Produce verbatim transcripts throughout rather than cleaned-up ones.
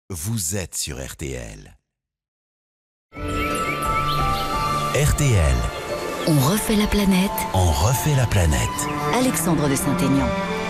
Vous êtes sur R T L. R T L. On refait la planète. On refait la planète. Alexandre de Saint-Aignan.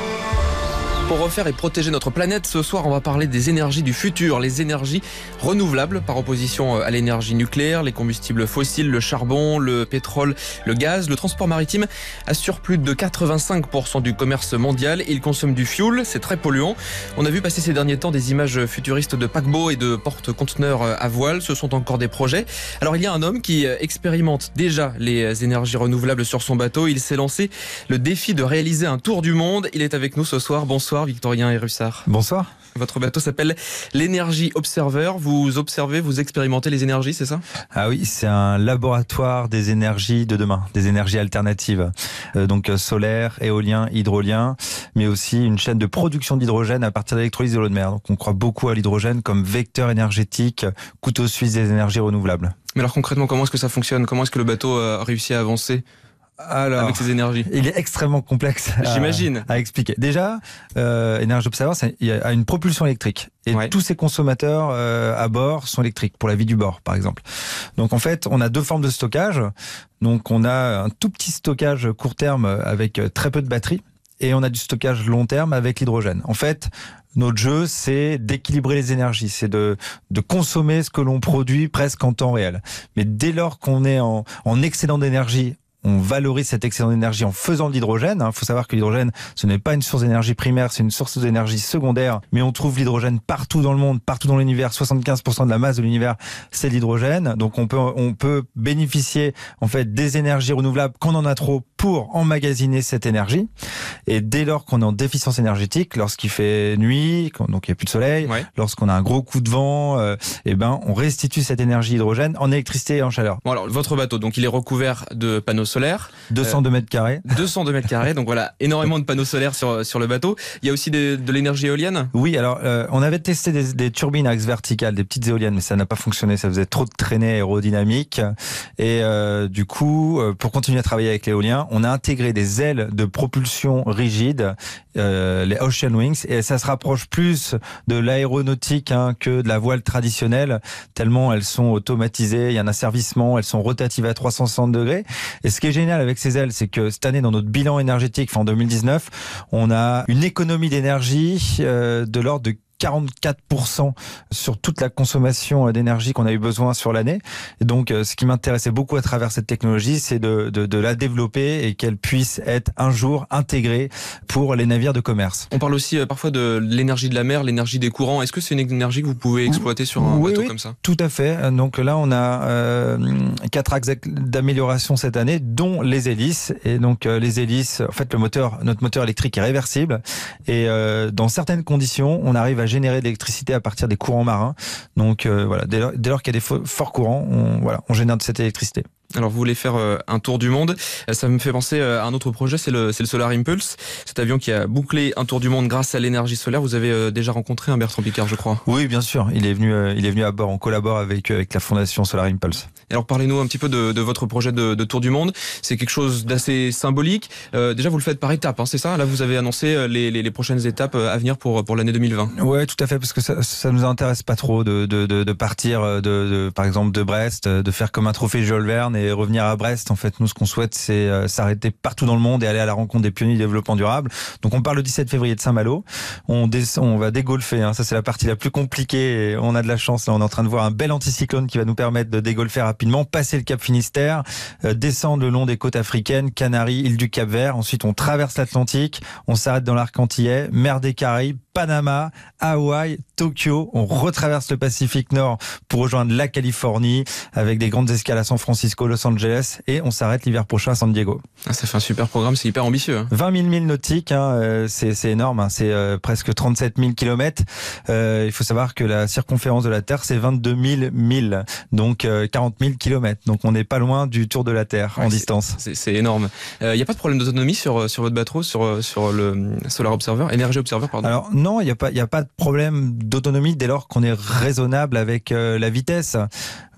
Pour refaire et protéger notre planète, ce soir, on va parler des énergies du futur, les énergies renouvelables par opposition à l'énergie nucléaire, les combustibles fossiles, le charbon, le pétrole, le gaz. Le transport maritime assure plus de quatre-vingt-cinq pour cent du commerce mondial. Il consomme du fioul, c'est très polluant. On a vu passer ces derniers temps des images futuristes de paquebots et de porte-conteneurs à voile. Ce sont encore des projets. Alors, il y a un homme qui expérimente déjà les énergies renouvelables sur son bateau. Il s'est lancé le défi de réaliser un tour du monde. Il est avec nous ce soir. Bonsoir. Victorien Erussard. Bonsoir. Votre bateau s'appelle l'Energy Observer. Vous observez, vous expérimentez les énergies, c'est ça ? Ah oui, c'est un laboratoire des énergies de demain, des énergies alternatives. Euh, donc solaire, éolien, hydrolien, mais aussi une chaîne de production d'hydrogène à partir d'électrolyse de l'eau de mer. Donc on croit beaucoup à l'hydrogène comme vecteur énergétique, couteau suisse des énergies renouvelables. Mais alors concrètement, comment est-ce que ça fonctionne ? Comment est-ce que le bateau a réussi à avancer ? Alors, avec ces énergies. Il est extrêmement complexe à, J'imagine. à expliquer. Déjà, euh, Energy Observer, c'est, il y a une propulsion électrique. Et ouais. tous ces consommateurs euh, à bord sont électriques, pour la vie du bord, par exemple. Donc en fait, on a deux formes de stockage. Donc on a un tout petit stockage court terme avec très peu de batterie. Et on a du stockage long terme avec l'hydrogène. En fait, notre jeu, c'est d'équilibrer les énergies, c'est de, de consommer ce que l'on produit presque en temps réel. Mais dès lors qu'on est en, en excédent d'énergie, on valorise cet excédent d'énergie en faisant de l'hydrogène. Il faut savoir que l'hydrogène, ce n'est pas une source d'énergie primaire, c'est une source d'énergie secondaire. Mais on trouve l'hydrogène partout dans le monde, partout dans l'univers. soixante-quinze pour cent de la masse de l'univers, c'est l'hydrogène. Donc on peut, on peut bénéficier en fait des énergies renouvelables quand on en a trop pour emmagasiner cette énergie. Et dès lors qu'on est en déficience énergétique, lorsqu'il fait nuit, donc il n'y a plus de soleil, ouais. lorsqu'on a un gros coup de vent, euh, eh ben on restitue cette énergie hydrogène en électricité et en chaleur. Bon alors, votre bateau, donc il est recouvert de panneaux solaire. deux cent deux mètres carrés. deux cent deux mètres carrés, donc voilà, énormément de panneaux solaires sur, sur le bateau. Il y a aussi des, de l'énergie éolienne ? Oui, alors euh, on avait testé des, des turbines à axe vertical, des petites éoliennes, mais ça n'a pas fonctionné, ça faisait trop de traînées aérodynamiques. Et euh, du coup, euh, pour continuer à travailler avec l'éolien, on a intégré des ailes de propulsion rigides, euh, les Ocean Wings, et ça se rapproche plus de l'aéronautique hein, que de la voile traditionnelle, tellement elles sont automatisées, il y a un asservissement, elles sont rotatives à trois cent soixante degrés. Et ce qui est génial avec ces ailes, c'est que cette année, dans notre bilan énergétique, enfin en deux mille dix-neuf, on a une économie d'énergie euh, de l'ordre de quarante-quatre pour cent sur toute la consommation d'énergie qu'on a eu besoin sur l'année. Et donc, ce qui m'intéressait beaucoup à travers cette technologie, c'est de, de, de la développer et qu'elle puisse être un jour intégrée pour les navires de commerce. On parle aussi euh, parfois de l'énergie de la mer, l'énergie des courants. Est-ce que c'est une énergie que vous pouvez exploiter sur un oui, bateau oui, comme ça ? Tout à fait. Donc là, on a euh, quatre axes d'amélioration cette année, dont les hélices. Et donc, euh, les hélices, en fait, le moteur, notre moteur électrique est réversible. Et euh, dans certaines conditions, on arrive à générer de l'électricité à partir des courants marins. Donc euh, voilà, dès lors, dès lors qu'il y a des forts courants, on, voilà, on génère de cette électricité. Alors vous voulez faire euh, un tour du monde, ça me fait penser à un autre projet, c'est le, c'est le Solar Impulse, cet avion qui a bouclé un tour du monde grâce à l'énergie solaire. Vous avez euh, déjà rencontré un Bertrand Piccard, je crois. Oui, bien sûr, il est venu, euh, il est venu à bord, on collabore avec, avec la fondation Solar Impulse. Et alors parlez-nous un petit peu de, de votre projet de, de tour du monde. C'est quelque chose d'assez symbolique. Euh, déjà vous le faites par étapes, hein, c'est ça ? Là vous avez annoncé les, les, les prochaines étapes à venir pour, pour l'année deux mille vingt. Ouais, tout à fait, parce que ça, ça nous intéresse pas trop de, de, de, de partir, de, de, par exemple de Brest, de faire comme un trophée Jules Verne et revenir à Brest. En fait, nous, ce qu'on souhaite, c'est euh, s'arrêter partout dans le monde et aller à la rencontre des pionniers du développement durable. Donc, on part le dix-sept février de Saint-Malo. On, descend, on va dégolfer. Hein. Ça, c'est la partie la plus compliquée. Et on a de la chance. Là, on est en train de voir un bel anticyclone qui va nous permettre de dégolfer rapidement, passer le Cap Finistère, euh, descendre le long des côtes africaines, Canaries, île du Cap-Vert. Ensuite, on traverse l'Atlantique. On s'arrête dans l'arc antillais, mer des Caraïbes, Panama, Hawaï, Tokyo. On retraverse le Pacifique Nord pour rejoindre la Californie avec des grandes escales à San Francisco, Los Angeles et on s'arrête l'hiver prochain à San Diego. Ah, ça fait un super programme, c'est hyper ambitieux. Hein. vingt mille milles nautiques, hein, euh, c'est, c'est énorme, hein, c'est euh, presque trente-sept mille kilomètres. Euh, il faut savoir que la circonférence de la Terre, c'est vingt-deux mille milles, donc euh, quarante mille kilomètres. Donc on n'est pas loin du tour de la Terre ouais, en c'est, distance. C'est, c'est énorme. Il euh, n'y a pas de problème d'autonomie sur, sur votre bateau, sur, sur le Solar Observer, Energy Observer, pardon. Alors non, il n'y a pas, il n'y a pas de problème d'autonomie dès lors qu'on est raisonnable avec euh, la vitesse.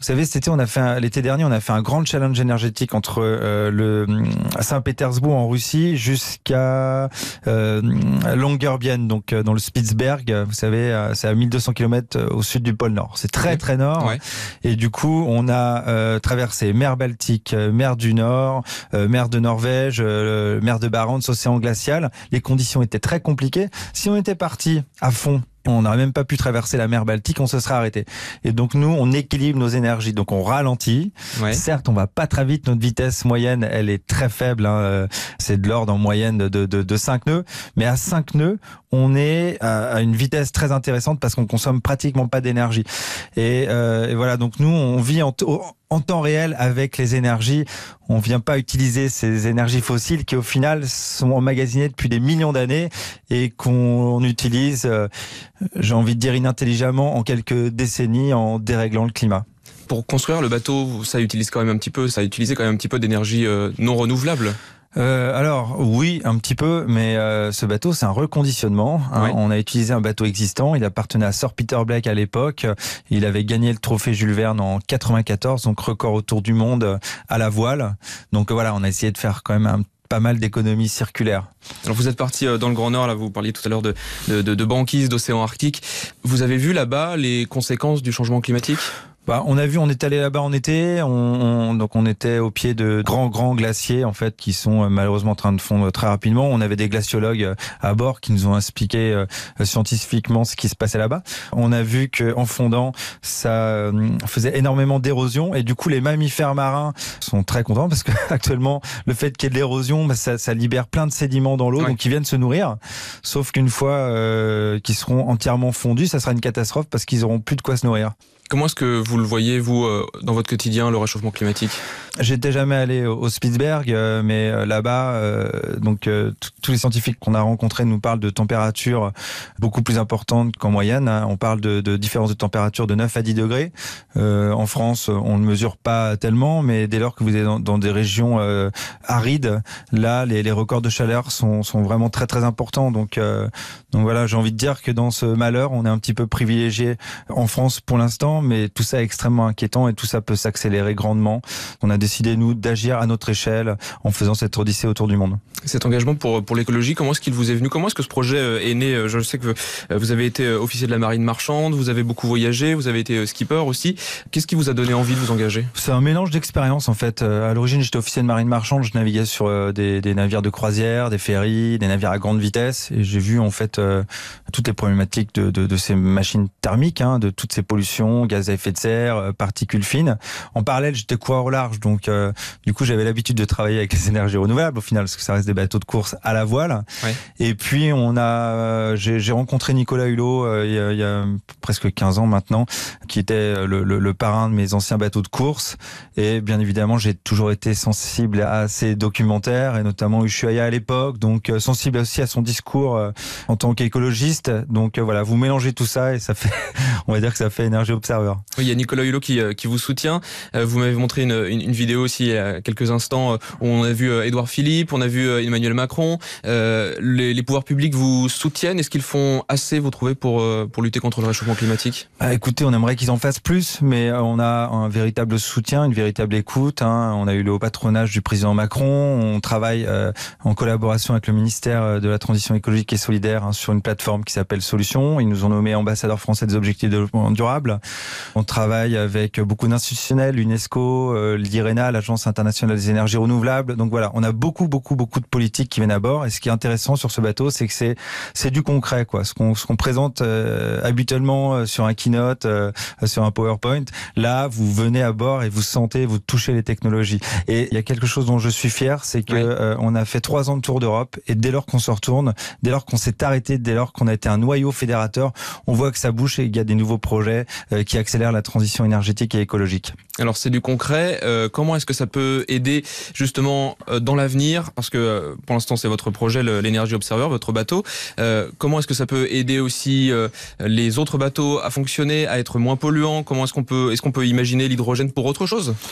Vous savez, cet été, on a fait un, l'été dernier, on a fait un grand challenge énergétique entre euh, le Saint-Pétersbourg en Russie jusqu'à euh, Longyearbyen, donc euh, dans le Spitzberg. Vous savez, euh, c'est à mille deux cents kilomètres au sud du pôle Nord. C'est très très nord. Ouais. Et du coup, on a euh, traversé mer Baltique, euh, mer du Nord, euh, mer de Norvège, euh, mer de Barents, océan glacial. Les conditions étaient très compliquées. Si on était parti à fond, on n'aurait même pas pu traverser la mer Baltique, on se serait arrêté. Et donc nous, on équilibre nos énergies, donc on ralentit. Ouais. Certes, on va pas très vite, notre vitesse moyenne, elle est très faible. Hein. C'est de l'ordre en moyenne de, de, de cinq nœuds. Mais à cinq nœuds, on est à une vitesse très intéressante parce qu'on consomme pratiquement pas d'énergie. Et, euh, et voilà, donc nous, on vit en, en temps réel avec les énergies. On vient pas utiliser ces énergies fossiles qui, au final, sont emmagasinées depuis des millions d'années et qu'on utilise, euh, j'ai envie de dire inintelligemment, en quelques décennies en déréglant le climat. Pour construire le bateau, ça utilise quand même un petit peu, ça a utilisé quand même un petit peu d'énergie euh, non renouvelable. Euh, alors oui, un petit peu, mais euh, ce bateau, c'est un reconditionnement. Hein. Ouais. On a utilisé un bateau existant. Il appartenait à Sir Peter Blake à l'époque. Il avait gagné le trophée Jules Verne en quatre-vingt-quatorze, donc record autour du monde à la voile. Donc voilà, on a essayé de faire quand même un pas mal d'économies circulaires. Alors vous êtes parti dans le Grand Nord, là vous parliez tout à l'heure de, de, de, de banquise, d'océan Arctique. Vous avez vu là-bas les conséquences du changement climatique ? Bah, on a vu, on est allé là-bas en été, on, on, donc on était au pied de grands grands glaciers en fait qui sont malheureusement en train de fondre très rapidement. On avait des glaciologues à bord qui nous ont expliqué euh, scientifiquement ce qui se passait là-bas. On a vu que en fondant, ça euh, faisait énormément d'érosion et du coup les mammifères marins sont très contents parce que actuellement le fait qu'il y ait de l'érosion, bah, ça, ça libère plein de sédiments dans l'eau, ouais. Donc ils viennent se nourrir. Sauf qu'une fois euh, qu'ils seront entièrement fondus, ça sera une catastrophe parce qu'ils auront plus de quoi se nourrir. Comment est-ce que vous le voyez, vous, dans votre quotidien, le réchauffement climatique ? J'étais jamais allé au Spitzberg, mais là-bas, euh, donc euh, tous les scientifiques qu'on a rencontrés nous parlent de températures beaucoup plus importantes qu'en moyenne. Hein. On parle de, de différences de température de neuf à dix degrés. Euh, en France, on ne mesure pas tellement, mais dès lors que vous êtes dans, dans des régions euh, arides, là, les, les records de chaleur sont, sont vraiment très très importants. Donc, euh, donc voilà, j'ai envie de dire que dans ce malheur, on est un petit peu privilégié en France pour l'instant. Mais tout ça est extrêmement inquiétant et tout ça peut s'accélérer grandement. On a décidé, nous, d'agir à notre échelle en faisant cette odyssée autour du monde. Cet engagement pour, pour l'écologie, comment est-ce qu'il vous est venu ? Comment est-ce que ce projet est né ? Je sais que vous avez été officier de la marine marchande, vous avez beaucoup voyagé, vous avez été skipper aussi. Qu'est-ce qui vous a donné envie de vous engager ? C'est un mélange d'expériences en fait. À l'origine, j'étais officier de marine marchande, je naviguais sur des, des navires de croisière, des ferries, des navires à grande vitesse et j'ai vu en fait euh, toutes les problématiques de, de, de ces machines thermiques, hein, de toutes ces pollutions, gaz à effet de serre, particules fines. En parallèle, j'étais coureur au large, donc euh, du coup, j'avais l'habitude de travailler avec les énergies renouvelables au final, parce que ça reste des bateaux de course à la voile. Ouais. Et puis, on a, euh, j'ai, j'ai rencontré Nicolas Hulot euh, il, y a, il y a presque quinze ans maintenant, qui était le, le, le parrain de mes anciens bateaux de course. Et bien évidemment, j'ai toujours été sensible à ses documentaires, et notamment Ushuaïa à l'époque, donc euh, sensible aussi à son discours euh, en tant qu'écologiste. Donc euh, voilà, vous mélangez tout ça et ça fait, on va dire que ça fait Énergie Observer. Oui, il y a Nicolas Hulot qui, qui vous soutient. Vous m'avez montré une, une, une vidéo aussi il y a quelques instants où on a vu Édouard Philippe, on a vu Emmanuel Macron. Euh, les, les pouvoirs publics vous soutiennent. Est-ce qu'ils font assez, vous trouvez, pour, pour lutter contre le réchauffement climatique ? Ah, écoutez, on aimerait qu'ils en fassent plus, mais on a un véritable soutien, une véritable écoute. Hein. On a eu le haut patronage du président Macron. On travaille euh, en collaboration avec le ministère de la Transition écologique et solidaire hein, sur une plateforme qui s'appelle Solutions. Ils nous ont nommé ambassadeurs français des objectifs de développement durable. On travaille avec beaucoup d'institutionnels, l'UNESCO, euh, l'I R E N A, l'Agence internationale des énergies renouvelables. Donc voilà, on a beaucoup, beaucoup, beaucoup de politiques qui viennent à bord. Et ce qui est intéressant sur ce bateau, c'est que c'est c'est du concret, quoi. Ce qu'on ce qu'on présente euh, habituellement euh, sur un keynote, euh, sur un PowerPoint. Là, vous venez à bord et vous sentez, vous touchez les technologies. Et il y a quelque chose dont je suis fier, c'est que oui. euh, on a fait trois ans de tour d'Europe et dès lors qu'on se retourne, dès lors qu'on s'est arrêté, dès lors qu'on a été un noyau fédérateur, on voit que ça bouge et qu'il y a des nouveaux projets euh, qui accélèrent la transition énergétique et écologique. Alors c'est du concret. Euh, comment est-ce que ça peut aider justement euh, dans l'avenir ? Parce que euh, pour l'instant c'est votre projet, le, l'Energy Observer, votre bateau. Euh, comment est-ce que ça peut aider aussi euh, les autres bateaux à fonctionner, à être moins polluants ? Comment est-ce qu'on peut, est-ce qu'on peut imaginer l'hydrogène pour autre chose ?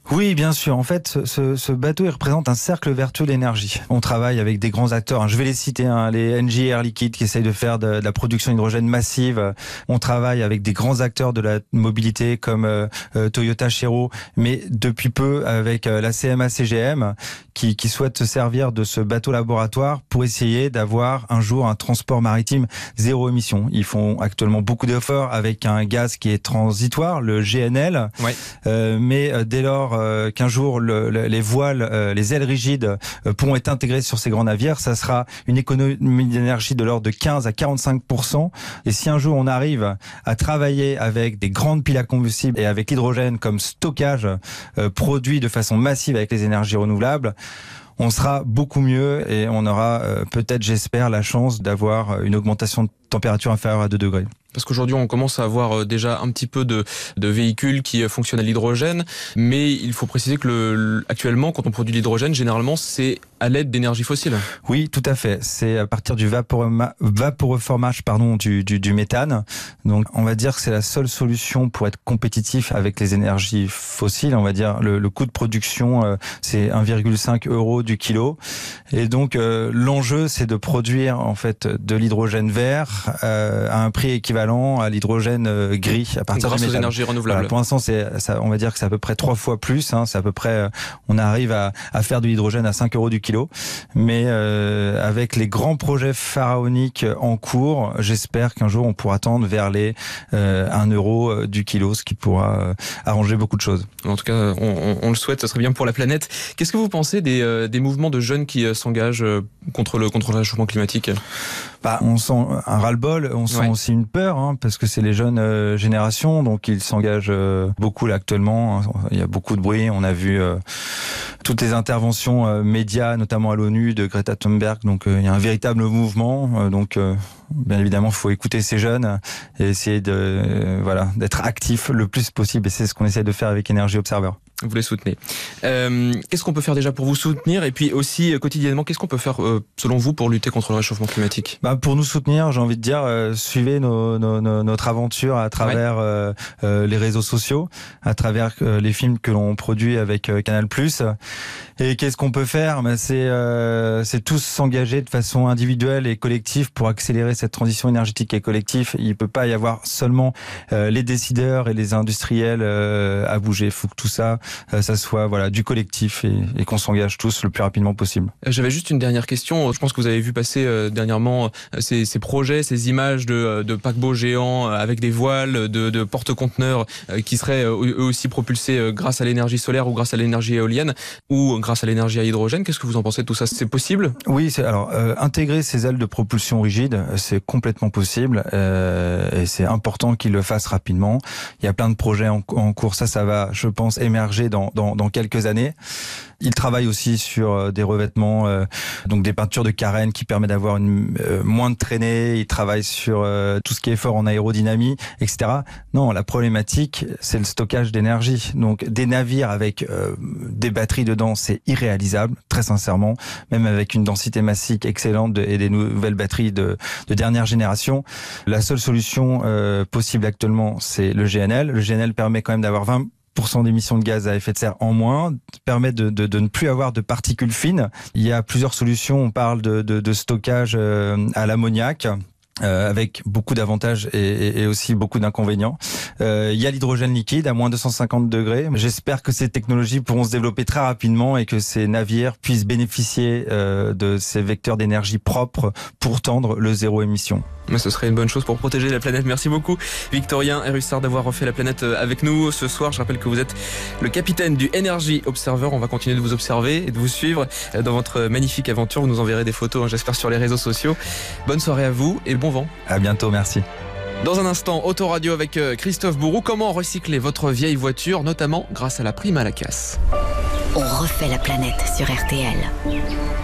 Oui, bien sûr. En fait, ce, ce bateau il représente un cercle vertueux d'énergie. On travaille avec des grands acteurs. Hein. Je vais les citer, hein, les N J Air Liquide qui essayent de faire de, de la production d'hydrogène massive. On travaille avec des grands acteurs de la mobilité comme euh, euh, Toyota Chery, mais depuis peu avec euh, la C M A C G M qui, qui souhaite se servir de ce bateau laboratoire pour essayer d'avoir un jour un transport maritime zéro émission. Ils font actuellement beaucoup d'efforts avec un gaz qui est transitoire, le G N L. Ouais. Euh, mais euh, dès lors euh, qu'un jour le, le, les voiles, euh, les ailes rigides euh, pourront être intégrées sur ces grands navires, ça sera une économie d'énergie de l'ordre de quinze à quarante-cinq pour cent. Et si un jour on arrive à travailler avec des grandes piles à combustible et avec l'hydrogène comme stockage euh, produit de façon massive avec les énergies renouvelables, on sera beaucoup mieux et on aura euh, peut-être, j'espère, la chance d'avoir une augmentation de température inférieure à deux degrés. Parce qu'aujourd'hui, on commence à avoir déjà un petit peu de, de véhicules qui fonctionnent à l'hydrogène, mais il faut préciser que le, actuellement, quand on produit de l'hydrogène, généralement, c'est à l'aide d'énergie fossile. Oui, tout à fait. C'est à partir du vaporema, vaporeformage pardon, du, du, du méthane. Donc, on va dire que c'est la seule solution pour être compétitif avec les énergies fossiles. On va dire le, le coût de production, euh, c'est un virgule cinq euro du kilo. Et donc, euh, l'enjeu, c'est de produire en fait de l'hydrogène vert euh, à un prix équivalent à l'hydrogène euh, gris à partir grâce du aux méthane. énergies renouvelables. Voilà, pour l'instant, c'est, ça, on va dire que c'est à peu près trois fois plus. Hein, c'est à peu près, euh, on arrive à, à faire de l'hydrogène à cinq euros du kilo. Mais euh, avec les grands projets pharaoniques en cours, j'espère qu'un jour on pourra tendre vers les euh, un euro du kilo, ce qui pourra euh, arranger beaucoup de choses. En tout cas, on, on, on le souhaite, ce serait bien pour la planète. Qu'est-ce que vous pensez des, euh, des mouvements de jeunes qui euh, s'engagent euh, contre le, contre le réchauffement climatique ? Bah, on sent un ras-le-bol, on sent ouais. aussi une peur, hein, parce que c'est les jeunes euh, générations, donc ils s'engagent euh, beaucoup là actuellement. Il y a beaucoup de bruit. On a vu euh, toutes les interventions euh, médias, notamment à l'ONU, de Greta Thunberg. Donc euh, il y a un véritable mouvement. Euh, donc euh, bien évidemment, il faut écouter ces jeunes et essayer de euh, voilà d'être actif le plus possible. Et c'est ce qu'on essaie de faire avec Energy Observer. Vous les soutenez. Euh, qu'est-ce qu'on peut faire déjà pour vous soutenir ? Et puis aussi, euh, quotidiennement, qu'est-ce qu'on peut faire, euh, selon vous, pour lutter contre le réchauffement climatique ? Bah, pour nous soutenir, j'ai envie de dire, euh, suivez nos, nos, nos, notre aventure à travers ouais. euh, euh, les réseaux sociaux, à travers euh, les films que l'on produit avec euh, Canal plus. Et qu'est-ce qu'on peut faire ? bah, c'est, euh, c'est tous s'engager de façon individuelle et collective pour accélérer cette transition énergétique et collective. Il ne peut pas y avoir seulement euh, les décideurs et les industriels euh, à bouger. Il faut que tout ça ça soit voilà du collectif et, et qu'on s'engage tous le plus rapidement possible. J'avais juste une dernière question. Je pense que vous avez vu passer euh, dernièrement euh, ces, ces projets, ces images de, de paquebots géants avec des voiles, de, de porte-conteneurs euh, qui seraient euh, eux aussi propulsés euh, grâce à l'énergie solaire ou grâce à l'énergie éolienne ou grâce à l'énergie à hydrogène. Qu'est-ce que vous en pensez de tout ça ? C'est possible ? Oui, c'est, alors euh, intégrer ces ailes de propulsion rigides, c'est complètement possible euh, et c'est important qu'ils le fassent rapidement. Il y a plein de projets en, en cours. Ça, ça va, je pense, émerger Dans, dans, dans quelques années. Il travaille aussi sur des revêtements, euh, donc des peintures de carène qui permettent d'avoir une, euh, moins de traînées. Il travaille sur euh, tout ce qui est fort en aérodynamie, et cetera. Non, la problématique, c'est le stockage d'énergie. Donc des navires avec euh, des batteries dedans, c'est irréalisable, très sincèrement. Même avec une densité massique excellente de, et des nouvelles batteries de, de dernière génération. La seule solution euh, possible actuellement, c'est le G N L. Le G N L permet quand même d'avoir vingt pour cent d'émissions de gaz à effet de serre en moins, permet de, de, de ne plus avoir de particules fines. Il y a plusieurs solutions. On parle de, de, de stockage euh, à l'ammoniac. Euh, avec beaucoup d'avantages et, et, et aussi beaucoup d'inconvénients. Euh, il y a l'hydrogène liquide à moins deux cent cinquante degrés. J'espère que ces technologies pourront se développer très rapidement et que ces navires puissent bénéficier euh, de ces vecteurs d'énergie propres pour tendre le zéro émission. Mais ce serait une bonne chose pour protéger la planète. Merci beaucoup Victorien Erussard d'avoir refait la planète avec nous ce soir. Je rappelle que vous êtes le capitaine du Energy Observer. On va continuer de vous observer et de vous suivre dans votre magnifique aventure. Vous nous enverrez des photos, j'espère, sur les réseaux sociaux. Bonne soirée à vous et bon vent. À bientôt, merci. Dans un instant, Autoradio avec Christophe Bourou. Comment recycler votre vieille voiture, notamment grâce à la prime à la casse. On refait la planète sur R T L.